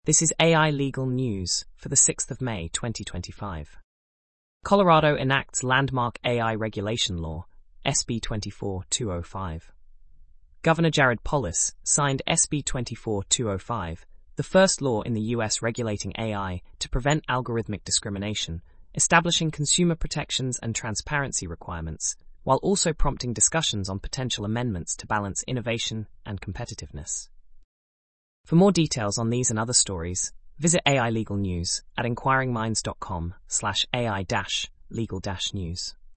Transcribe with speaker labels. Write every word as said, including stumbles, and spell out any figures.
Speaker 1: This is A I Legal News for the sixth of May twenty twenty-five. Colorado enacts landmark A I regulation law, S B twenty-four two oh five. Governor Jared Polis signed S B twenty-four two oh five, the first law in the U S regulating A I to prevent algorithmic discrimination, establishing consumer protections and transparency requirements, while also prompting discussions on potential amendments to balance innovation and competitiveness. For more details on these and other stories, visit A I Legal News at inquiring minds dot com slash A I dash legal dash news.